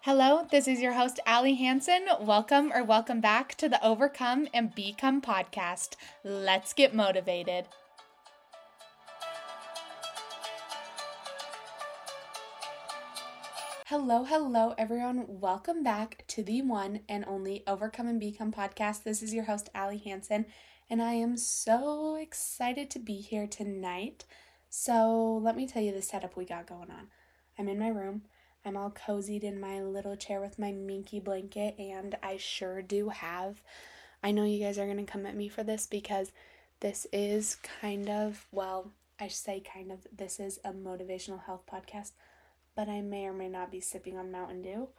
Hello, this is your host, Allie Hansen. Welcome back to the Overcome and Become podcast. Let's get motivated. Hello, everyone. Welcome back to the one and only Overcome and Become podcast. This is your host, Allie Hansen, and I am so excited to be here tonight. So let me tell you the setup we got going on. I'm in my room. I'm all cozied in my little chair with my minky blanket, and I sure do have, I know you guys are going to come at me for this because this is this is a motivational health podcast, but I may or may not be sipping on Mountain Dew.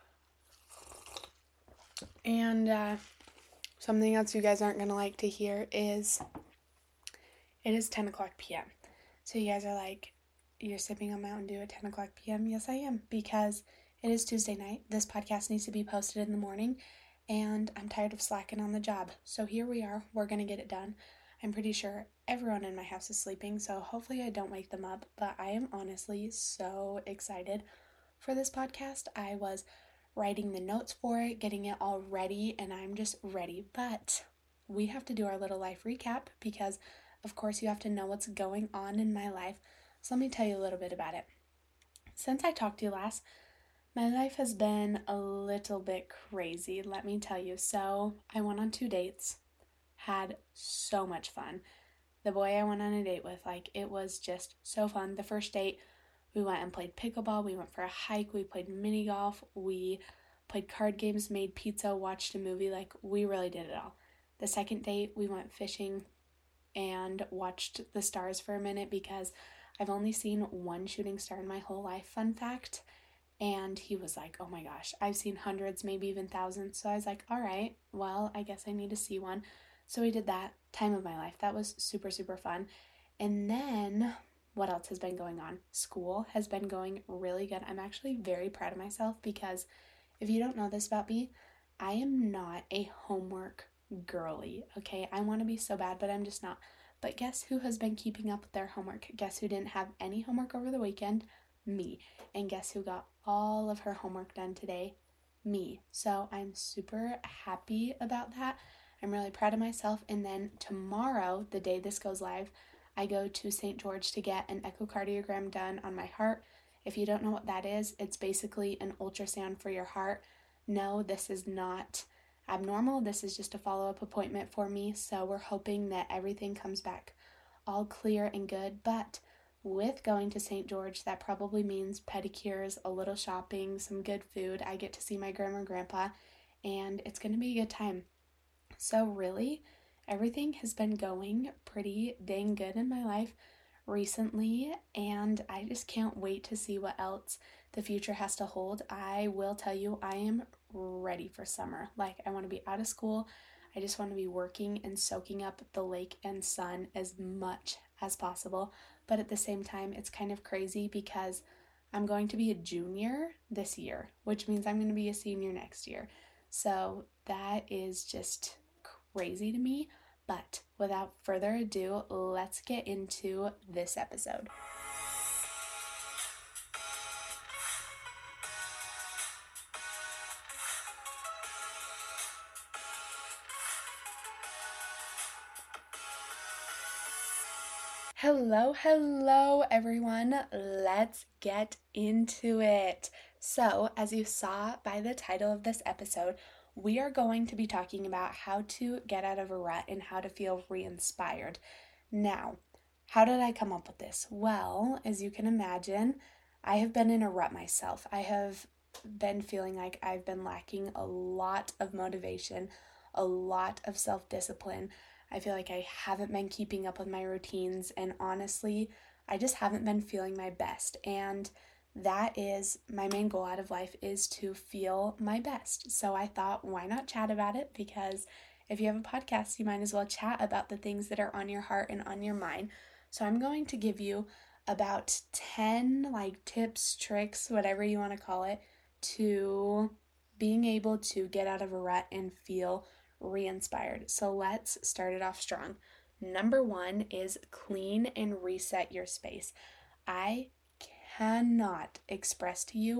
And something else you guys aren't going to like to hear is it is 10 o'clock p.m. So you guys are like, you're sipping on Mountain Dew at 10 o'clock p.m.? Yes, I am, because it is Tuesday night. This podcast needs to be posted in the morning, and I'm tired of slacking on the job. So here we are. We're going to get it done. I'm pretty sure everyone in my house is sleeping, so hopefully I don't wake them up, but I am honestly so excited for this podcast. I was writing the notes for it, getting it all ready, and I'm just ready. But we have to do our little life recap because, of course, you have to know what's going on in my life. So let me tell you a little bit about it. Since I talked to you last, my life has been a little bit crazy, let me tell you. So I went on 2 dates, had so much fun. The boy I went on a date with, it was just so fun. The first date, we went and played pickleball, we went for a hike, we played mini golf, we played card games, made pizza, watched a movie, we really did it all. The second date, we went fishing and watched the stars for a minute because I've only seen one shooting star in my whole life, fun fact. And he was like, oh my gosh, I've seen hundreds, maybe even thousands. So I was like, all right, well, I guess I need to see one. So we did that. Time of my life. That was super, super fun. And then what else has been going on? School has been going really good. I'm actually very proud of myself because if you don't know this about me, I am not a homework girly, okay? I want to be so bad, but I'm just not. But guess who has been keeping up with their homework? Guess who didn't have any homework over the weekend? Me. And guess who got all of her homework done today? Me. So I'm super happy about that. I'm really proud of myself. And then tomorrow, the day this goes live, I go to St. George to get an echocardiogram done on my heart. If you don't know what that is, it's basically an ultrasound for your heart. No, this is not abnormal. This is just a follow-up appointment for me. So we're hoping that everything comes back all clear and good. But with going to St. George, that probably means pedicures, a little shopping, some good food. I get to see my grandma and grandpa, and it's going to be a good time. So really, everything has been going pretty dang good in my life recently, and I just can't wait to see what else the future has to hold. I will tell you, I am ready for summer. I want to be out of school. I just want to be working and soaking up the lake and sun as much as possible. But at the same time, it's kind of crazy because I'm going to be a junior this year, which means I'm going to be a senior next year. So that is just crazy to me. But without further ado, let's get into this episode. Hello, everyone. Let's get into it. So, as you saw by the title of this episode, we are going to be talking about how to get out of a rut and how to feel re-inspired. Now, how did I come up with this? Well, as you can imagine, I have been in a rut myself. I have been feeling like I've been lacking a lot of motivation, a lot of self-discipline. I feel like I haven't been keeping up with my routines, and honestly, I just haven't been feeling my best. And that is my main goal out of life, is to feel my best. So I thought, why not chat about it? Because if you have a podcast, you might as well chat about the things that are on your heart and on your mind. So I'm going to give you about 10 tips, tricks, whatever you want to call it, to being able to get out of a rut and feel re-inspired. So let's start it off strong. Number 1 is clean and reset your space. I cannot express to you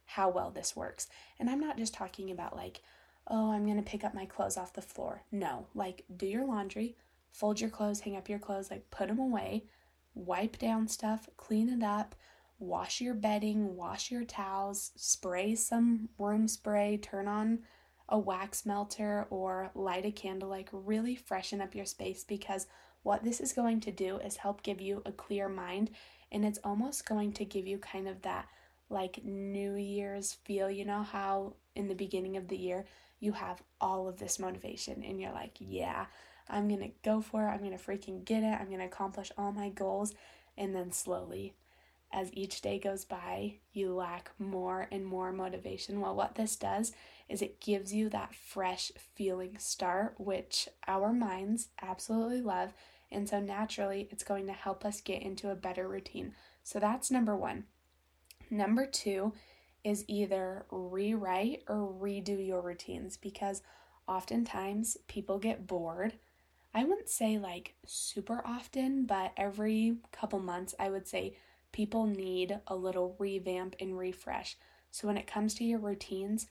how well this works. And I'm not just talking about like, oh, I'm going to pick up my clothes off the floor. No, like do your laundry, fold your clothes, hang up your clothes, like put them away, wipe down stuff, clean it up, wash your bedding, wash your towels, spray some room spray, turn on a wax melter or light a candle, like really freshen up your space, because what this is going to do is help give you a clear mind, and it's almost going to give you kind of that like New Year's feel. You know how in the beginning of the year you have all of this motivation and you're like, yeah, I'm going to go for it. I'm going to freaking get it. I'm going to accomplish all my goals. And then slowly, as each day goes by, you lack more and more motivation. Well, what this does is it gives you that fresh feeling start, which our minds absolutely love. And so naturally, it's going to help us get into a better routine. So that's number one. Number two is either rewrite or redo your routines, because oftentimes people get bored. I wouldn't say like super often, but every couple months, I would say people need a little revamp and refresh. So when it comes to your routines,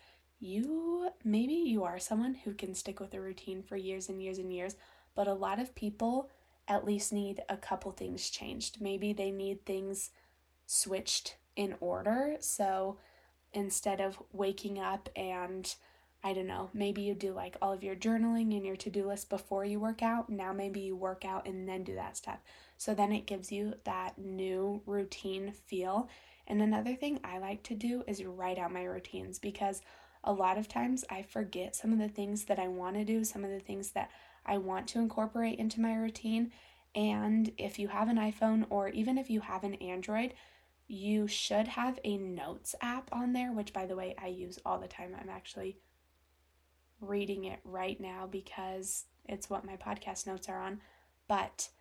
maybe you are someone who can stick with a routine for years and years and years, but a lot of people at least need a couple things changed. Maybe they need things switched in order. So instead of waking up and I don't know, maybe you do like all of your journaling and your to-do list before you work out. Now maybe you work out and then do that stuff. So then it gives you that new routine feel. And another thing I like to do is write out my routines, because a lot of times I forget some of the things that I want to do, some of the things that I want to incorporate into my routine. And if you have an iPhone or even if you have an Android, you should have a notes app on there, which by the way, I use all the time. I'm actually reading it right now because it's what my podcast notes are on. But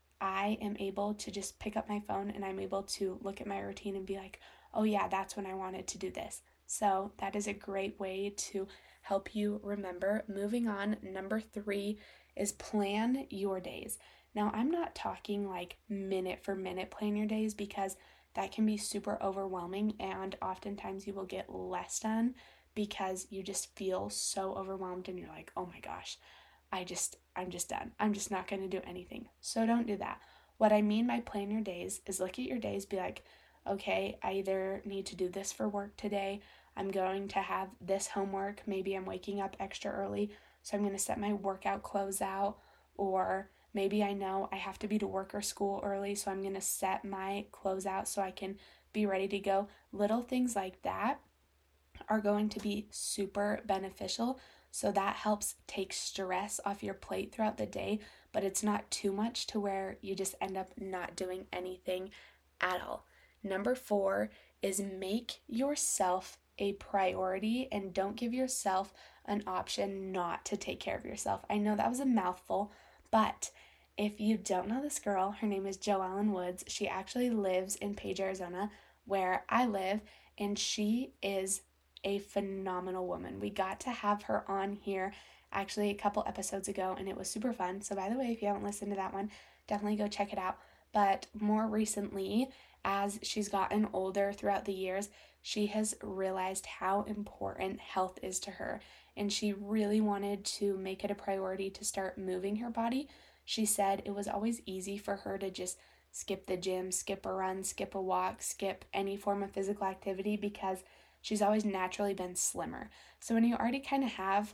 I am able to just pick up my phone and I'm able to look at my routine and be like, oh yeah, that's when I wanted to do this. So that is a great way to help you remember. Moving on, number 3 is plan your days. Now, I'm not talking like minute for minute plan your days, because that can be super overwhelming and oftentimes you will get less done because you just feel so overwhelmed and you're like, oh my gosh, I'm just done. I'm just not going to do anything. So don't do that. What I mean by plan your days is look at your days, be like, okay, I either need to do this for work today. I'm going to have this homework. Maybe I'm waking up extra early, so I'm going to set my workout clothes out. Or maybe I know I have to be to work or school early, so I'm going to set my clothes out so I can be ready to go. Little things like that are going to be super beneficial. So that helps take stress off your plate throughout the day, but it's not too much to where you just end up not doing anything at all. Number 4 is make yourself a priority and don't give yourself an option not to take care of yourself. I know that was a mouthful, but if you don't know this girl, her name is Joellen Woods. She actually lives in Page, Arizona, where I live, and she is a phenomenal woman. We got to have her on here actually a couple episodes ago, and it was super fun. So by the way, if you haven't listened to that one, definitely go check it out. But more recently, as she's gotten older throughout the years, she has realized how important health is to her, and she really wanted to make it a priority to start moving her body. She said it was always easy for her to just skip the gym, skip a run, skip a walk, skip any form of physical activity, because she's always naturally been slimmer. So when you already kind of have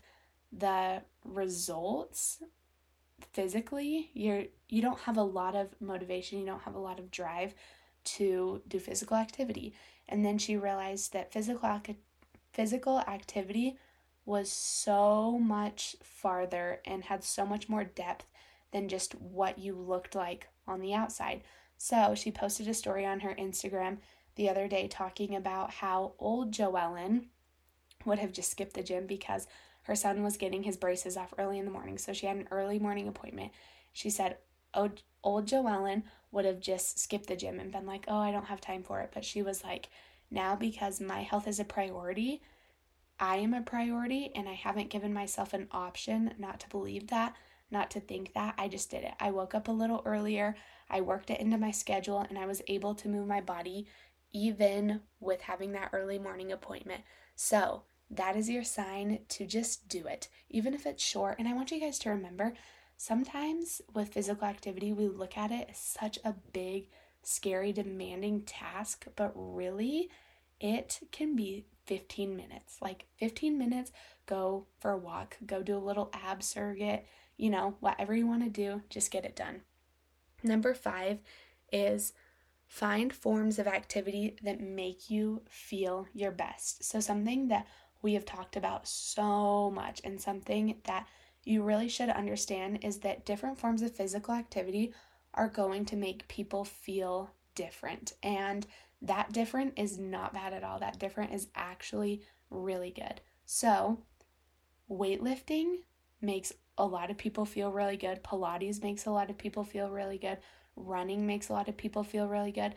the results physically, you don't have a lot of motivation, you don't have a lot of drive to do physical activity. And then she realized that physical activity was so much farther and had so much more depth than just what you looked like on the outside. So she posted a story on her Instagram the other day talking about how old Joellen would have just skipped the gym because her son was getting his braces off early in the morning. So she had an early morning appointment. She said old Joellen would have just skipped the gym and been like, oh, I don't have time for it. But she was like, now because my health is a priority, I am a priority, and I haven't given myself an option not to believe that, not to think that. I just did it. I woke up a little earlier. I worked it into my schedule, and I was able to move my body even with having that early morning appointment. So that is your sign to just do it, even if it's short. And I want you guys to remember, sometimes with physical activity, we look at it as such a big, scary, demanding task, but really it can be 15 minutes. Like 15 minutes, go for a walk, go do a little ab circuit, whatever you want to do, just get it done. Number 5 is find forms of activity that make you feel your best. So something that we have talked about so much, and something that you really should understand, is that different forms of physical activity are going to make people feel different. And that different is not bad at all. That different is actually really good. So weightlifting makes a lot of people feel really good. Pilates makes a lot of people feel really good. Running makes a lot of people feel really good.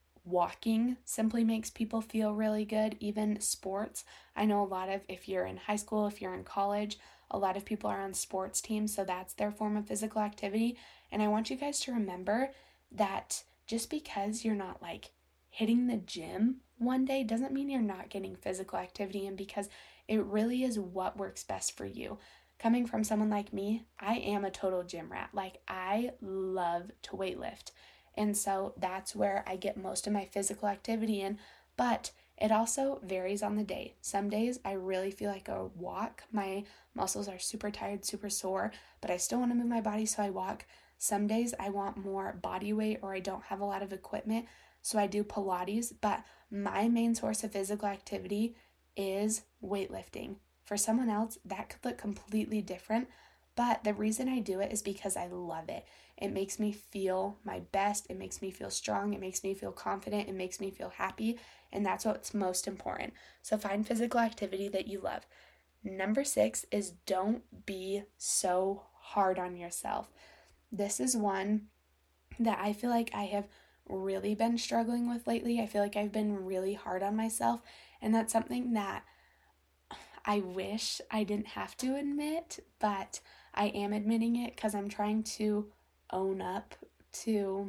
Walking simply makes people feel really good. Even sports. I know a lot of, if you're in high school, if you're in college, a lot of people are on sports teams, so that's their form of physical activity. And I want you guys to remember that just because you're not like hitting the gym one day doesn't mean you're not getting physical activity in, because it really is what works best for you. Coming from someone like me, I am a total gym rat. Like, I love to weightlift. And so that's where I get most of my physical activity in. But it also varies on the day. Some days I really feel like a walk. My muscles are super tired, super sore, but I still want to move my body, so I walk. Some days I want more body weight, or I don't have a lot of equipment, so I do Pilates. But my main source of physical activity is weightlifting. For someone else, that could look completely different, but the reason I do it is because I love it. It makes me feel my best. It makes me feel strong. It makes me feel confident. It makes me feel happy, and that's what's most important. So find physical activity that you love. Number 6 is don't be so hard on yourself. This is one that I feel like I have really been struggling with lately. I feel like I've been really hard on myself, and that's something that I wish I didn't have to admit, but I am admitting it because I'm trying to own up to,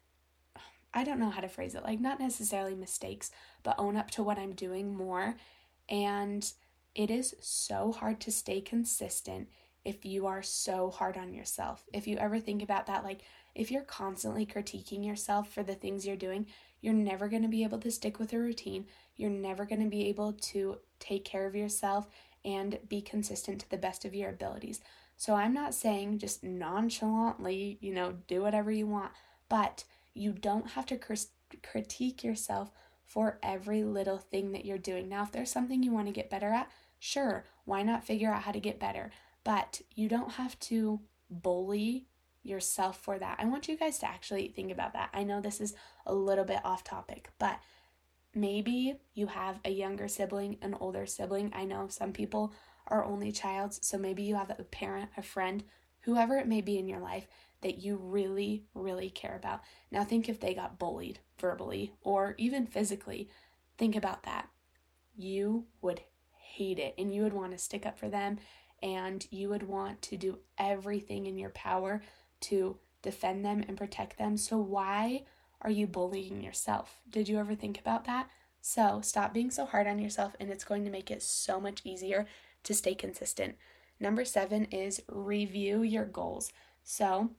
I don't know how to phrase it, like not necessarily mistakes, but own up to what I'm doing more. And it is so hard to stay consistent if you are so hard on yourself. If you ever think about that, like if you're constantly critiquing yourself for the things you're doing, you're never going to be able to stick with a routine. You're never going to be able to take care of yourself and be consistent to the best of your abilities. So I'm not saying just nonchalantly, do whatever you want, but you don't have to critique yourself for every little thing that you're doing. Now, if there's something you want to get better at, sure, why not figure out how to get better? But you don't have to bully yourself for that. I want you guys to actually think about that. I know this is a little bit off topic, but maybe you have a younger sibling, an older sibling. I know some people are only childs, so maybe you have a parent, a friend, whoever it may be in your life that you really, really care about. Now think if they got bullied verbally or even physically. Think about that. You would hate it, and you would want to stick up for them, and you would want to do everything in your power to defend them and protect them. So why are you bullying yourself? Did you ever think about that? So stop being so hard on yourself, and it's going to make it so much easier to stay consistent. Number 7 is review your goals. So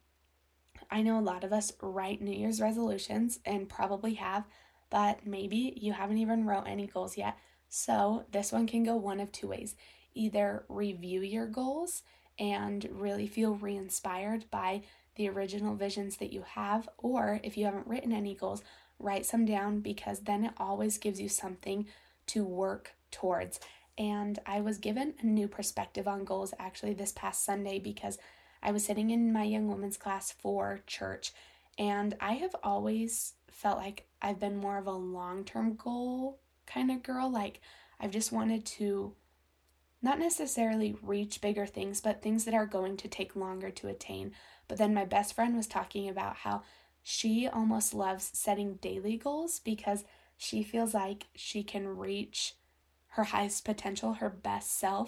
I know a lot of us write New Year's resolutions and probably have, but maybe you haven't even wrote any goals yet. So this one can go one of two ways. Either review your goals and really feel re-inspired by the original visions that you have, or if you haven't written any goals, write some down, because then it always gives you something to work towards. And I was given a new perspective on goals actually this past Sunday, because I was sitting in my young women's class for church, and I have always felt like I've been more of a long-term goal kind of girl. Like, I've just wanted to not necessarily reach bigger things, but things that are going to take longer to attain. But then my best friend was talking about how she almost loves setting daily goals because she feels like she can reach her highest potential, her best self,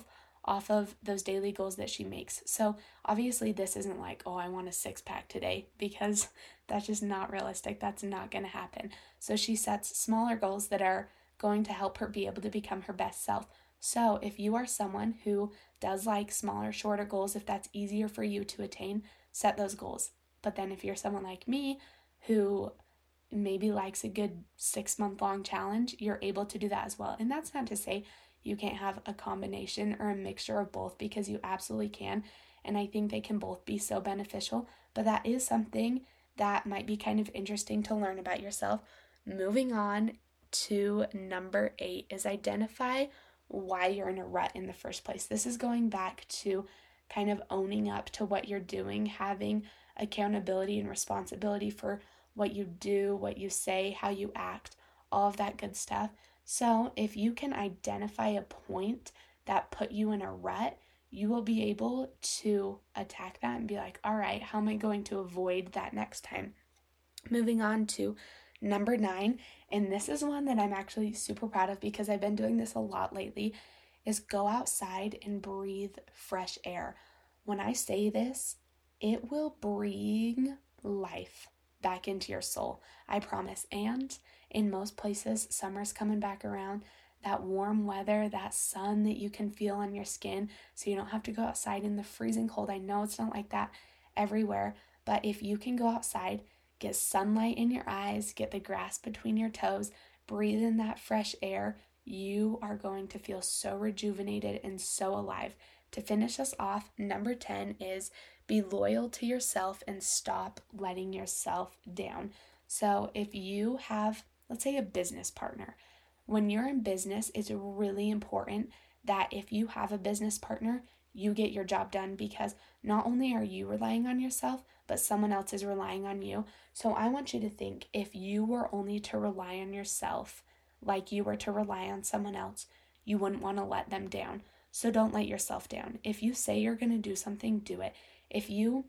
off of those daily goals that she makes. So obviously this isn't like, oh, I want a 6-pack today, because that's just not realistic. That's not going to happen. So she sets smaller goals that are going to help her be able to become her best self. So if you are someone who does like smaller, shorter goals, if that's easier for you to attain, set those goals. But then if you're someone like me who maybe likes a good 6-month-long challenge, you're able to do that as well. And that's not to say you can't have a combination or a mixture of both, because you absolutely can. And I think they can both be so beneficial. But that is something that might be kind of interesting to learn about yourself. Moving on to number 8 is identify why you're in a rut in the first place. This is going back to kind of owning up to what you're doing, having accountability and responsibility for what you do, what you say, how you act, all of that good stuff. So if you can identify a point that put you in a rut, you will be able to attack that and be like, all right, how am I going to avoid that next time? Moving on to number 9, and this is one that I'm actually super proud of because I've been doing this a lot lately, is go outside and breathe fresh air. When I say this, it will bring life back into your soul, I promise. And in most places, summer's coming back around. That warm weather, that sun that you can feel on your skin, so you don't have to go outside in the freezing cold. I know it's not like that everywhere, but if you can go outside, get sunlight in your eyes, get the grass between your toes, breathe in that fresh air, you are going to feel so rejuvenated and so alive. To finish us off, number 10 is be loyal to yourself and stop letting yourself down. So if you have, let's say, a business partner, when you're in business, it's really important that if you have a business partner, you get your job done, because not only are you relying on yourself, but someone else is relying on you. So I want you to think, if you were only to rely on yourself like you were to rely on someone else, you wouldn't want to let them down. So don't let yourself down. If you say you're going to do something, do it. If you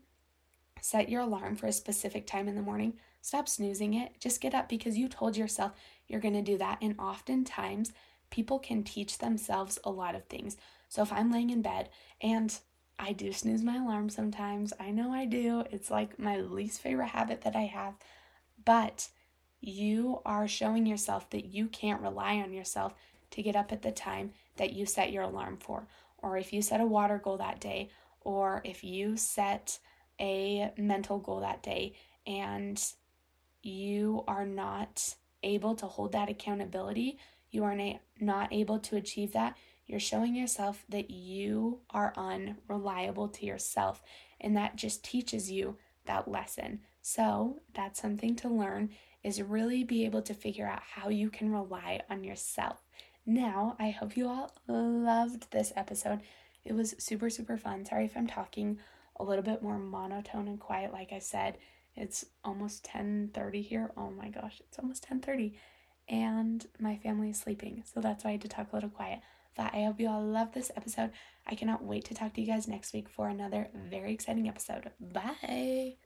set your alarm for a specific time in the morning, stop snoozing it. Just get up, because you told yourself you're going to do that. And oftentimes, people can teach themselves a lot of things. So if I'm laying in bed, and I do snooze my alarm sometimes, I know I do. It's like my least favorite habit that I have. But you are showing yourself that you can't rely on yourself to get up at the time that you set your alarm for. Or if you set a water goal that day, or if you set a mental goal that day and you are not able to hold that accountability, you are not able to achieve that, you're showing yourself that you are unreliable to yourself, and that just teaches you that lesson. So that's something to learn, is really be able to figure out how you can rely on yourself. Now, I hope you all loved this episode. It was super, super fun. Sorry if I'm talking a little bit more monotone and quiet. Like I said, it's almost 10:30 here. Oh my gosh, it's almost 10:30. And my family is sleeping, so that's why I had to talk a little quiet. But I hope you all love this episode. I cannot wait to talk to you guys next week for another very exciting episode. Bye!